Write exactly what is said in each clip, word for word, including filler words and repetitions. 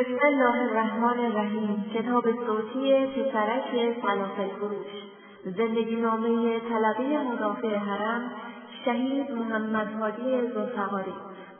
بسم الله الرحمن الرحیم. کتاب صوتی پسرک فلافل فروش، زندگی نامه طلبه مدافع حرم، شهید محمد هادی ذوالفقاری.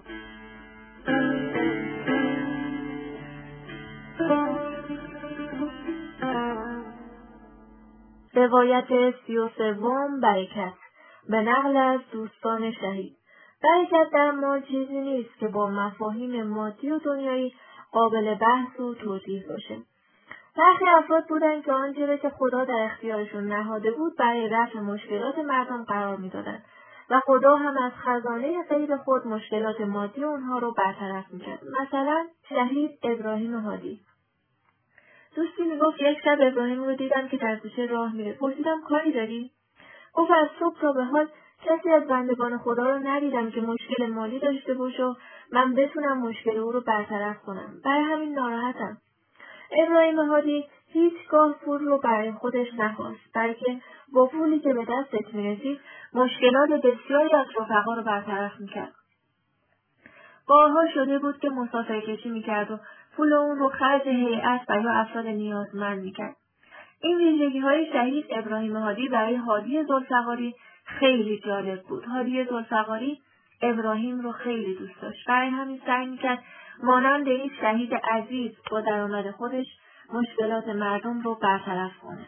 روایت سی و سوم برکت، به نقل از دوستان شهید. برکت در ما چیزی نیست که با مفاهیم مادی و دنیایی قابل بحث و توضیح باشه. برخی افراد بودند که آنچه را که خدا در اختیارشون نهاده بود برای رفع مشکلات مردم قرار میدادند و خدا هم از خزانه غیب خود مشکلات مادی اونها رو برطرف میکرد. مثلا شهید ابراهیم هادی. دوستی میگفت یک شب ابراهیم رو دیدم که در کوچه راه میره. پرسیدم کاری داری؟ گفت از صبح تا به حال کسی از بندگان خدا رو ندیدم که مشکل مالی داشته باشه و من بتونم مشکل او رو برطرف کنم. برای همین ناراحتم. ابراهیم هادی هیچگاه پول رو برای خودش نخواست، بلکه با پولی که به دستش میرسید مشکلات بسیاری از رفقا رو برطرف میکرد. بارها شده بود که مسافرکشی میکرد و پول اون رو خرج هیئت و یا افراد نیازمند میکرد. این ویژگی‌های شهید ابراهیم هادی برای هادی ذوالفقاری خیلی جالب بود. هادی ذوالفقاری ابراهیم رو خیلی دوست داشت. برای همین سعی میکرد مانند این شهید عزیز با درآمد خودش مشکلات مردم رو برطرف کنه.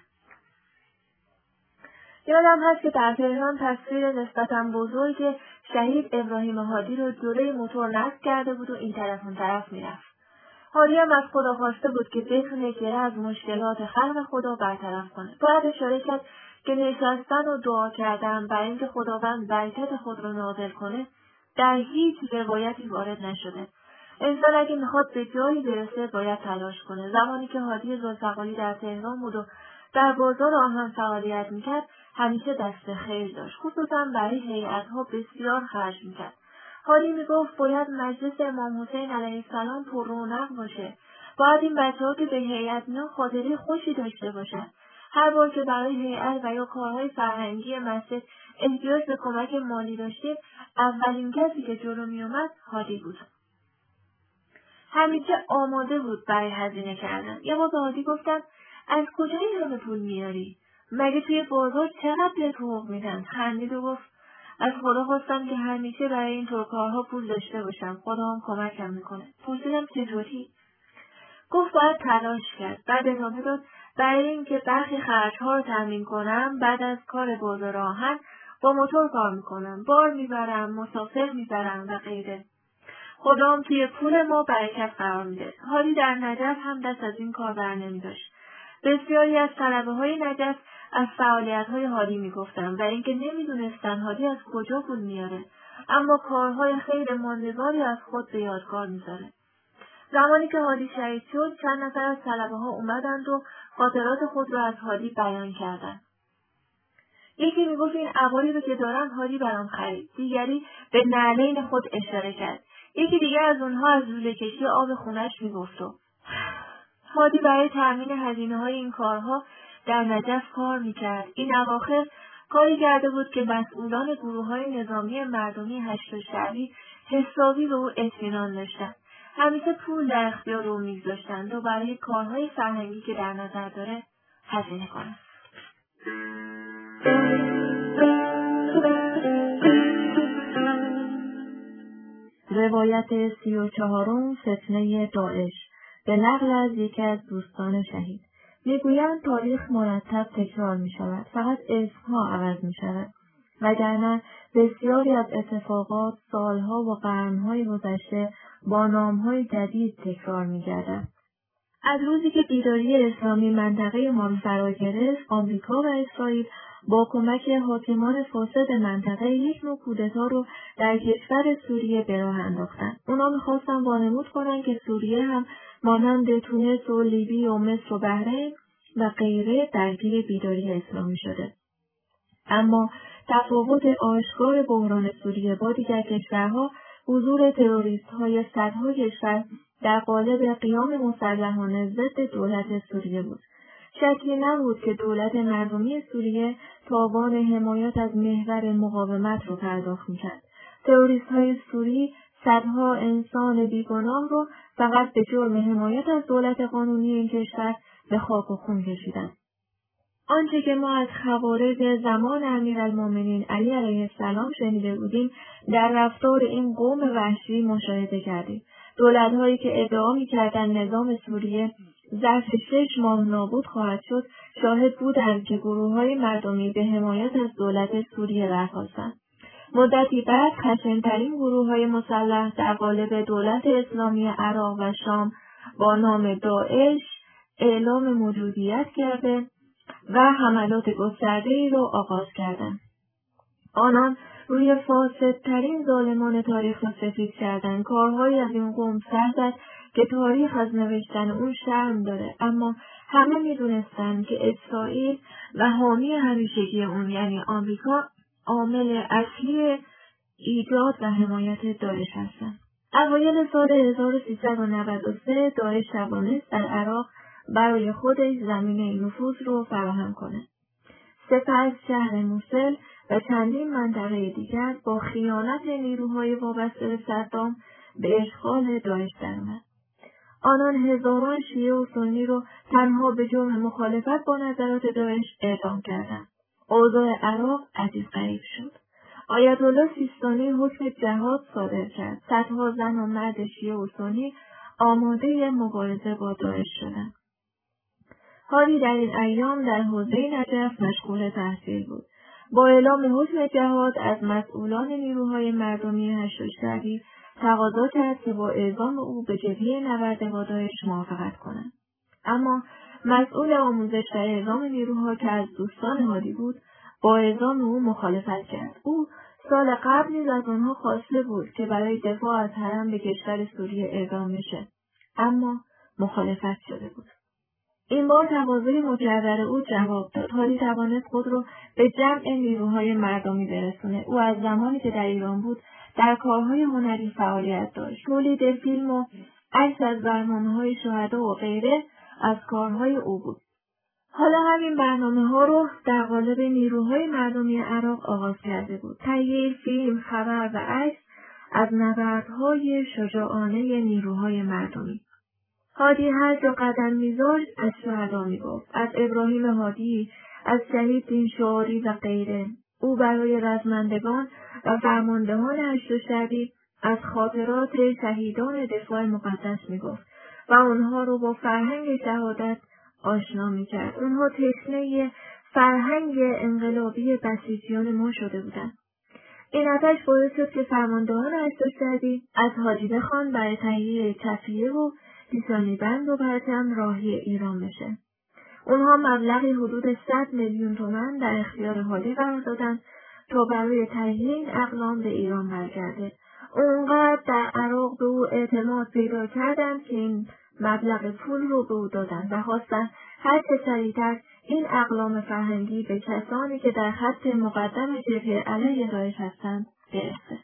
یادم هست که در تهران تصویر نسبتاً بزرگ شهید ابراهیم هادی رو جلوی موتور نصب کرده بود و این طرف اون طرف میرفت. هادی هم از خدا خواسته بود که بتونه گره از مشکلات خلق خدا برطرف کنه. باید اشاره کرد که نشستن و دعا کردن برای اینکه خداوند برکت خود رو نازل کنه در هیچ روایتی وارد نشده. انسان اگه میخواد به جایی برسه باید تلاش کنه. زمانی که هادی ذوالفقاری در تهران بود و در بازار آهن فعالیت میکرد همیشه دست خیر داشت. خصوصا برای هیئت‌ها بسیار خرج میکرد. هادی میگفت باید مجلس امام حسین علیه السلام پر رونق باشه. باید این بچه‌ها که به هیئت میان خاطره خوشی داشته باشن. هر بار که برای هیئت و یا کارهای فرهنگی مسجد احتیاج به کمک مالی داشتیم اولین کسی که جلو میومد هادی بود. همیشه آماده بود برای هزینه کردن. یه بار به هادی گفتم از کجا این همه پول میاری؟ مگه توی بازار چقدر بهت حقوق میدن؟ خندید و گفت از خدا خواستم که همیشه برای این طور کارها پول داشته باشم. خدا هم کمکم میکنه. پرسیدم چطوری؟ گفت باید تلاش کرد. بعد ادامه داد برای اینکه برخی خرج‌ها رو تامین کنم بعد از کار بازار آهن با موتور کار میکنم. بار میبرم، مسافر میبرم و غیره. خدا هم توی پول ما برکت قرار میده. هادی در نجف هم دست از این کار بر نمیداشت. بسیاری از طلبه‌های نجف از فعالیت‌های هادی میگفتن و اینکه نمیدونستن هادی از کجا پول میاره، اما کارهای خیر ماندگاری از خود به یادگار میذاره. زمانی که هادی شهید شد چند نفر از طلبه‌ها اومدند و خاطرات خود را از هادی بیان کردند. یکی میگفت این عبایی رو که دارم هادی برام خرید. دیگری به نعلین خود اشاره کرد. یکی دیگه از اونها از لوله کشی آب خونش میگفت و هادی برای تامین هزینه‌های این کارها در نجف کار میکرد. این اواخر کاری کرده بود که مسئولان گروه‌های نظامی مردمی هشت شهری حسابی به او اطمینان داشتند. همیشه پول در اختیار او میگذاشتند و برای کارهای فرهنگی که در نظر داره هزینه کنند. روایت سی و چهارم فتنه داعش، به نقل از یکی از دوستان شهید. میگویند تاریخ مرتب تکرار می شود، فقط اسمها عوض می شود. وگرنه بسیاری از اتفاقات سالها و قرنهای گذشته با نامهای جدید تکرار می گردد. از روزی که بیداری اسلامی منطقه ما رو فرا گرفت، آمریکا و اسرائیل با کمک حاکمان فاسد منطقه یک نوع کودتا رو در کشور سوریه به راه انداختند. اونا می‌خواستن وانمود کنن که سوریه هم مانند تونس و لیبی و مصر و بحرین و غیره درگیر بیداری اسلامی شده. اما تفاوت آشکار بحران سوریه با دیگر کشورها حضور تروریست‌های صدها کشور در قالب قیام مسلحانه ضد دولت سوریه بود. شکی نبود که دولت مردمی سوریه توان حمایت از محور مقاومت رو پرداخت می‌کرد. تروریست‌های سوری صدها انسان بیگناه رو فقط به جرم حمایت از دولت قانونی این کشور به خاک و خون کشیدند. آنچه که ما از خوارج زمان امیرالمومنین علی علیه السلام شنیده بودیم در رفتار این قوم وحشی مشاهده کردیم. دولت‌هایی که ادعا می‌کردند نظام سوریه ظرف شش ماه نابود خواهد شد، شاهد بودند که گروه‌های مردمی به حمایت از دولت سوریه برخاستند. مدتی بعد خشن‌ترین گروه‌های مسلح در قالب دولت اسلامی عراق و شام با نام داعش اعلام موجودیت کرده و حملات گسترده‌ای را آغاز کردند. آنان روی فاسدترین ظالمان تاریخ را سفید کردند. کارهایی از این قوم سر زد که تاریخ از نوشتن اون شرم داره، اما همه می‌دونستند که اسرائیل و حامی همیشگی اون یعنی آمریکا عامل اصلی ایجاد و حمایت داعش هستند. اوایل سال هزار و سیصد و نود و سه داعش توانست در عراق برای خودش زمینه نفوذ رو فراهم کنه. سپس شهر موسل و چندین منطقه دیگر با خیانت نیروهای وابسته به صدام به اشغال داعش درآمد. آنان هزاران شیعه و سنی رو تنها به جرم مخالفت با نظرات داعش اعدام کردند. اوضاع عراق عجیب غریب شد. آیت الله سیستانی حکم جهاد صادر کرد. صدها زن و مرد شیعه و سنی آماده مبارزه با داعش شدند. حالی در این ایام در حوزه نجف مشغول تحصیل بود. با اعلام حکم جهاد از مسئولان نیروهای مردمی هشت شهری تقاضا کرد که با اعزام او به جبهه نبرد با داعش موافقت کنند. اما مسئول آموزش و اعزام نیروها که از دوستان هادی بود با اعزام او مخالفت کرد. او سال قبل نیز از آنها خواسته بود که برای دفاع از حرم به کشور سوریه اعزام بشه، اما مخالفت شده بود. این بار تقاضای مکرر او جواب داد. حالی توانست خود را به جمع نیروهای مردمی برسونه. او از زمانی که در ایران بود در کارهای هنری فعالیت داشت. تولید فیلم و عکس از برنامه‌های شهدا و غیره از کارهای او بود. حالا همین برنامه‌ها رو در قالب نیروهای مردمی عراق آغاز کرده بود. تهیه فیلم، خبر و عکس از نبردهای شجاعانه نیروهای مردمی. هادی هر جا قدم می‌ذاشت از شهدا می‌گفت، از ابراهیم هادی، از شهید دین شعاری و غیره. او برای رزمندگان و فرماندهان هشت شبی از خاطرات شهیدان دفاع مقدس می‌گفت و آنها رو با فرهنگ شهادت آشنا می‌کرد. اونها تشنه فرهنگ انقلابی بسیجیان ما شده بودند. این آتش باعث شد که فرماندهان هشت شبی از حاجی بخوان برای تهیه کفیه و پیشانی بند و پرچم راهی ایران بشه. اونها مبلغی حدود صد میلیون تومان در اختیار حالی قرار دادند تا برای تهیه این اقلام به ایران برگرده. اونقدر در عراق به او اعتماد پیدا کردند که این مبلغ پول رو به او دادند و خواستند هر چه سریعتر این اقلام فرهنگی به کسانی که در خط مقدم جبهه علیه داعش هستند برسه.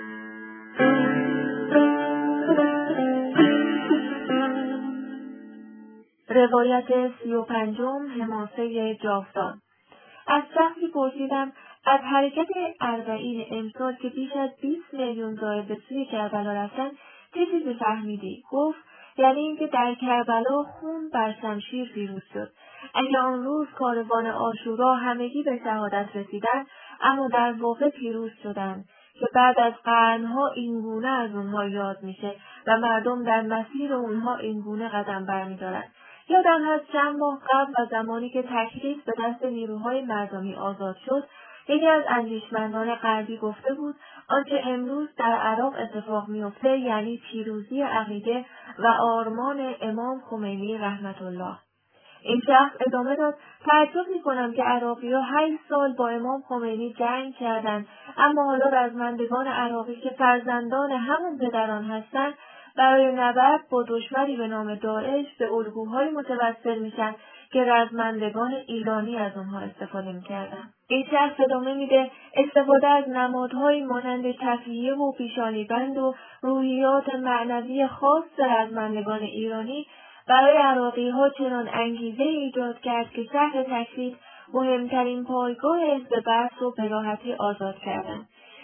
روایت سی و پنجم حماسه جاودان. از شخصی پرسیدم از حرکت اربعین امسال که بیش از بیست میلیون زائر به سوی کربلا رفتن چه چیزی فهمیدی؟ گفت یعنی اینکه در کربلا خون بر شمشیر پیروز شد. اگه آن روز کاروان عاشورا همگی به شهادت رسیدند اما در واقع پیروز شدند که بعد از قرنها اینگونه از اونها یاد میشه و مردم در مسیر اونها اینگونه قدم برمیدارند. یادم هست چند ماه قبل و زمانی که تکلیف به دست نیروهای مردمی آزاد شد، یکی از اندیشمندان غربی گفته بود آنچه امروز در عراق اتفاق میفته یعنی پیروزی عقیده و آرمان امام خمینی رحمت الله. این شخص ادامه داد تعجب میکنم که عراقی‌ها هشت سال با امام خمینی جنگ کردند، اما حالا رزمندگان عراقی که فرزندان همون پدران هستند برای نبرد با دشمنی به نام داعش به الگوهای متوسل میشن که رزمندگان ایرانی از اونها استفاده میکردن. این شخص ادامه میده استفاده از نمادهایی مانند تفیه و پیشانیبند و روحیات معنوی خاص رزمندگان ایرانی برای عراقی‌ها چنان انگیزه ایجاد کرد که شهر تکلیف مهمترین پایگاه حزب بعث رو به راحتی آزاد کردند.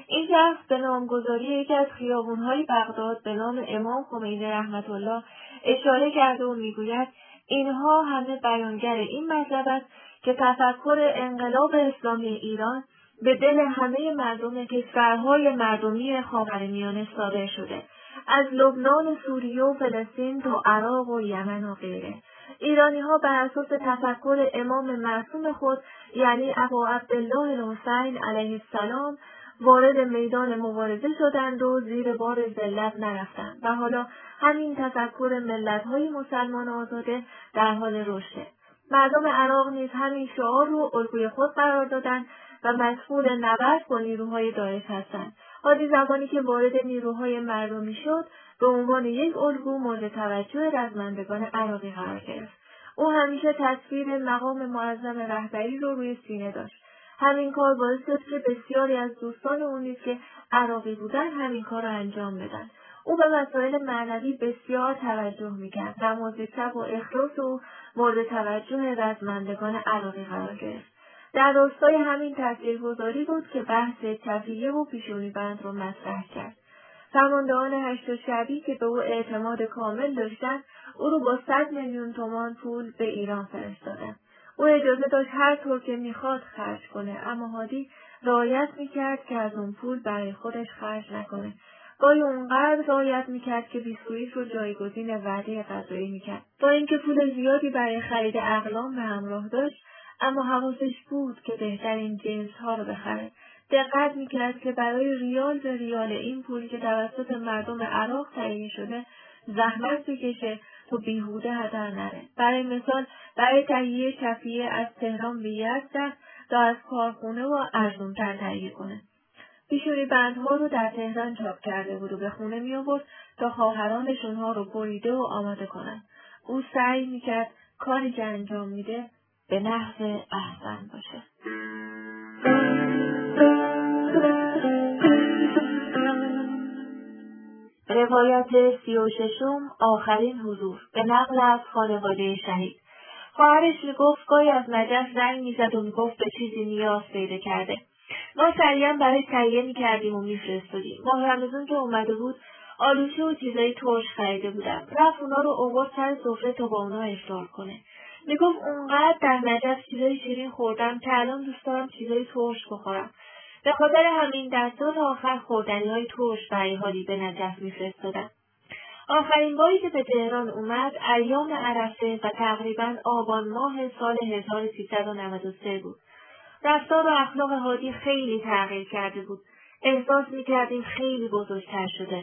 این شخص به نامگذاری یکی از خیابان‌های بغداد به نام امام خمینی رحمت الله اشاره کرده و میگوید اینها همه بیانگر این مطلب است که تفکر انقلاب اسلامی ایران به دل همه مردم کشورهای مردمی خاورمیانه صادر شده، از لبنان و سوریه و فلسطین تا عراق و یمن و غیره. ایرانی‌ها بر اساس تفکر امام معصوم خود یعنی ابا عبدالله الحسین علیه السلام وارد میدان مبارزه شدند و زیر بار ذلت نرفتند و حالا همین تفکر ملت‌های مسلمان آزاده در حال رشده. مردم عراق نیز همین شعار رو الگوی خود قرار دادند و مسئول نبرد با نیروهای داعش هستند. هادی زمانی که وارد نیروهای مردمی شد به عنوان یک الگو مورد توجه رزمندگان عراقی قرار گرفت. او همیشه تصویر مقام معظم رهبری رو روی سینه داشت. همین کار باعث شد که بسیاری از دوستان او نیز که عراقی بودند همین کار را انجام بدن. او به مسائل معنوی بسیار توجه میکرد. نماز شب و اخلاص او مورد توجه رزمندگان عراقی قرار گرفت. در راستای همین تاثیرگذاری بود که بحث تفیه و پیشونی بند را مطرح کرد. فرماندهان هشت شعبی که به او اعتماد کامل داشتند او را با صد میلیون تومان پول به ایران فرستادند. او اجازه داشت هر طور که میخواد خرج کنه، اما هادی رعایت میکرد که از اون پول برای خودش خرج نکنه. گاهی اونقدر رعایت میکرد که بیسکویت رو جایگزین وعده غذایی میکرد. با اینکه پول زیادی برای خرید اقلام به همراه داشت، اما حواسش بود که بهترین جنس ها رو بخره. دقت میکرد که برای ریال به ریال این پول که توسط مردم عراق تهیه شده زحمت بکشه تا بیهوده هدر نره. برای مثال برای تهیه شفیه از تهران به یزد تا از کارخونه و ارزونتر تهیه کنه. پیشونی بندها رو در تهران چاپ کرده بود و به خونه می آورد تا خواهرانش اونها رو بریده و آماده کنن. او سعی میکرد کاری که انجام میده به نحو احسن باشه. روایت سی و ششم آخرین حضور به نقل از خانواده شهید. خواهرش میگفت گاهی از نجف زنگ میزد و میگفت به چیزی نیاز پیدا کرده. ما سریعا برای تهیه میکردیم و میفرستادیم. ماه رمضان که اومده بود آلوچه و چیزای ترش خریده بودم. رفت اونا رو آورد سر سفره تا با اونا افطار کنه. میگفت اونقدر در نجف چیزای شیرین خوردم که الان دوست دارم چیزای ترش بخورم. به خاطر همین در سال آخر خوردنی‌های ترش برای هادی به نجف میفرستادم. آخرین باری که به تهران اومد ایام عرفه و تقریباً آبان ماه سال هزار و سیصد و نود و سه بود. رفتار و اخلاق هادی خیلی تغییر کرده بود. احساس می‌کردیم خیلی بزرگتر شده.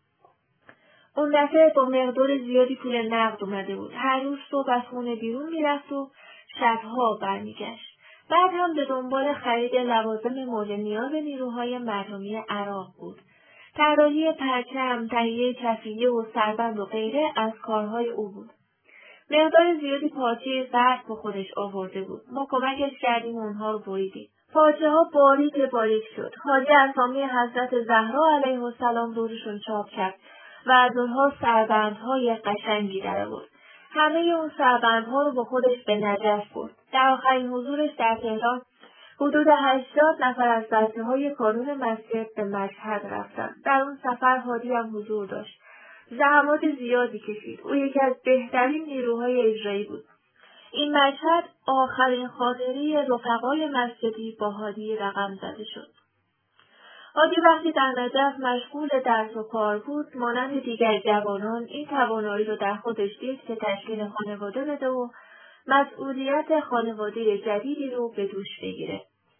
اون دفعه با مقدار زیادی پول نقد اومده بود. هر روز صبح از خونه بیرون میرفت و شبها برمیگشت. بعد هم به دنبال خرید لوازم مورد نیاز نیروهای مردمی عراق بود. طراحی پرچم، تهیه کفیه و سربند و غیره از کارهای او بود. مقدار زیادی پارچه زرد با خودش آورده بود. ما کمکش کردیم و اونها رو بریدیم. پارچه ها باریک باریک شد. حاجی اسامی حضرت زهرا علیه السلام دورشون چاپ کرد و از اونها سربندهای قشنگی در آورد. همه اون سربندها رو با خودش به نجف برد. در آخرین حضورش در تهران حدود هشتاد نفر از بچه‌های کانون مسجد به مشهد رفتند. در اون سفر هادی هم حضور داشت. زحمات زیادی کشید. او یکی از بهترین نیروهای اجرایی بود. این مشهد آخرین خاطره رفقای مسجدی با هادی رقم زده شد. هادی وقتی در نجف مشغول درس و کار بود، مانند دیگر جوانان این توانایی رو در خودش دید که تشکیل خانواده بده و مسئولیت خانواده جدیدی رو به دوش بگیره.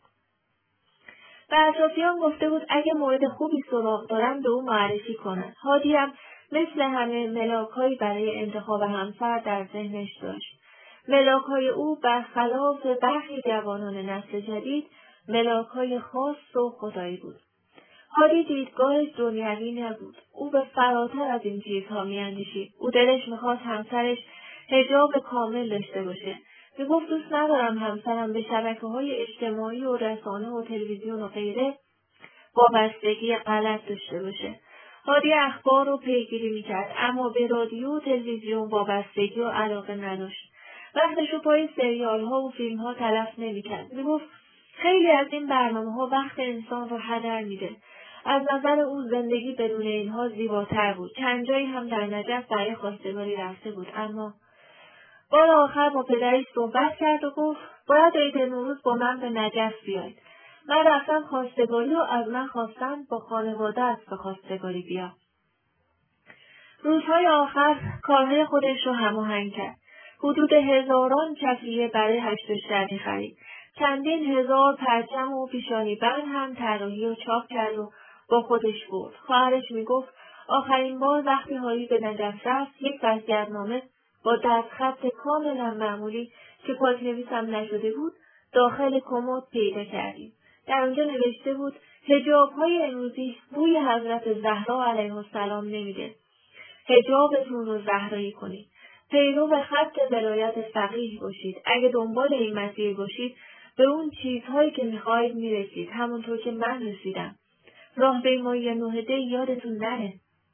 به اطرافیان گفته بود اگه مورد خوبی سراغ دارن به او معرفی کنن. هادی هم مثل همه ملاک‌هایی برای انتخاب همسر در ذهنش داشت. ملاک‌های او برخلاف برخی جوانان نسل جدید ملاک‌های خاص و خدایی بود. هادی دیدگاهش دنیوی نبود. او به فراتر از این چیزها می‌اندیشید. او دلش می‌خواست همسرش حجاب کامل داشته باشه. میگفت دوست ندارم همسرم به شبکه‌های اجتماعی و رسانه و تلویزیون و غیره وابستگی غلط داشته باشه. هادی اخبار رو پیگیری میکرد اما به رادیو و تلویزیون وابستگی و علاقه نداشت. وقتش رو پای سریال‌ها و فیلم‌ها تلف نمیکرد. میگفت خیلی از این برنامه‌ها وقت انسان رو هدر میده. از نظر او زندگی بدون اینها زیباتر بود. چند جایی هم در نجف برای خواستگاری رفته بود، اما بار آخر با پدرش صحبت کرد و گفت باید عید نوروز با من به نجف بیاید. من رفتم خواستگاری و از من خواستن با خانواده است به خواستگاری بیا. روزهای آخر کارهای خودش رو هماهنگ کرد. حدود هزاران کفیه برای هشت شبی خرید. چندین هزار پرچم و پیشانی بند هم طراحی و چاپ کرد و با خودش برد. خواهرش میگفت آخرین بار وقتی هایی به نجف رفت یک وصیت‌نامه با دستخط کاملا معمولی که پاک‌نویسم نشده بود داخل کمد پیدا کردیم. در اونجا نوشته بود حجاب‌های امروزی بوی حضرت زهرا علیه السلام نمیده. حجابتون رو زهرایی کنید. پیرو خط ولایت فقیه باشید. اگه دنبال این مسیر باشید به اون چیزهایی که میخواید میرسید، همونطور که من رسیدم. راهپیمایی نه دی یادتون نره.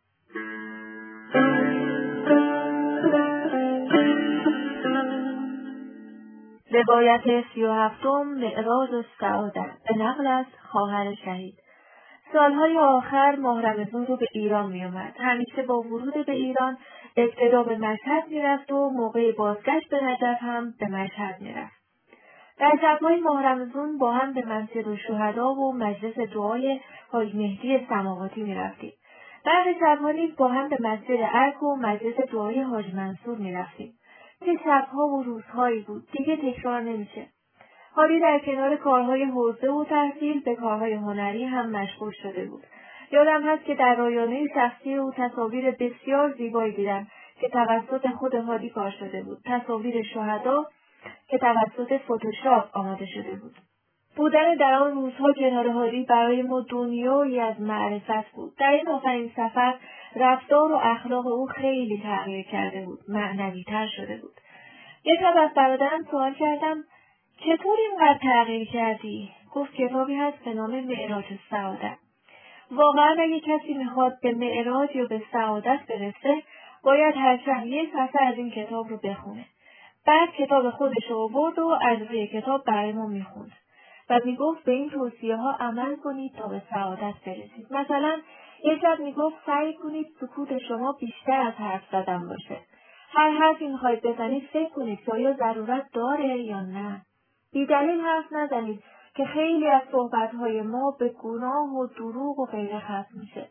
روایت سی و هفتم معراج السعادة به نقل از خواهر شهید. سالهای آخر ماه رمضان رو به ایران می اومد. همیشه با ورود به ایران ابتدا به مشهد می رفت و موقع بازگشت به نجف هم به مشهد می رفت. در شبهای ماه رمضان با هم به مسجد الشهدا و مجلس دعای حاج مهدی سماواتی می رفتیم. بعد شبها نیز با هم به مسجد ارگ و مجلس دعای حاج منصور می رفتیم. چه شبها و روزهایی بود، دیگه تکرار نمیشه. حالی در کنار کارهای حوزه و تحصیل به کارهای هنری هم مشغول شده بود. یادم هست که در رایانه شخصی او تصاویر بسیار زیبایی دیدم که توسط خود هادی کار شده بود. تصاویر شهدا که توسط فتوشاپ آماده شده بود. بودن در آن روزها کنار هادی برای ما دنیایی از معرفت بود. در این آخرین سفر رفتار و اخلاق او خیلی تغییر کرده بود، معنوی‌تر شده بود. یک شب از برادرم سوال کردم چطور اینقدر تغییر کردی؟ گفت کتابی هست به نام معراج السعادة. واقعا اگه کسی میخواد به معراج یا به سعادت برسه باید هر شب یک صفحه از این کتاب رو بخونه. بعد کتاب خودش رو آورد و از روی کتاب برای ما میخوند و میگفت به این توصیه ها عمل کنید تا به سعادت برسید. مثلا یک شب میگفت سعی کنید سکوت شما بیشتر از حرف زدن باشه. هر حرفی میخواید بزنید فکر کنید که آیا ضرورت داره یا نه. بی‌دلیل حرف نزنید که خیلی از صحبت‌های ما به گناه و دروغ و غیره ختم میشه.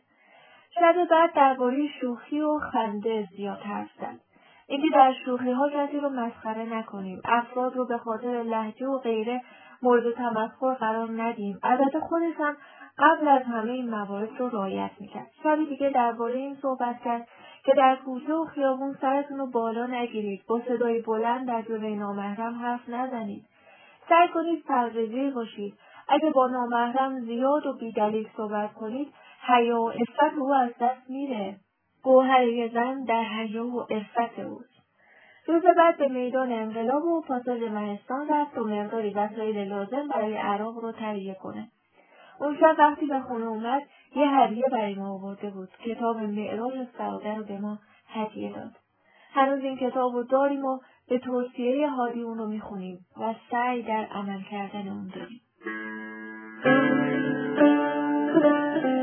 شب بعد درباره شوخی و خنده زیاد حرف زد. اینکه در شوخی‌ها کسی رو مسخره نکنیم، افراد رو به خاطر لهجه و غیره مورد تمسخر قرار ندیم. البته خودش هم قبل از همه این موارد رو رعایت میکرد. شبی دیگه درباره این صحبت کرد که در کوچه و خیابون سرتون رو بالا نگیرید، با صدای بلند در جلوی نامحرم حرف نزنید. سعی کنید فرزیزی باشید. اگه با نامحرم زیاد و بی‌دلیل صحبت کنید، حیا و عفت او از دست میره. گوهر زن در حیا و عفت اوست. روز بعد به میدان انقلاب و پاساژ مهستان رفت و مقداری وسایل لازم برای عراق رو تهیه کنه. اون شب وقتی به خونه اومد یه هدیه برای ما آورده بود. کتاب معراج السعادة رو به ما هدیه داد. هنوز این کتاب رو داریم و به توصیه هادی اون رو میخونیم و سعی در عمل کردن اون داریم.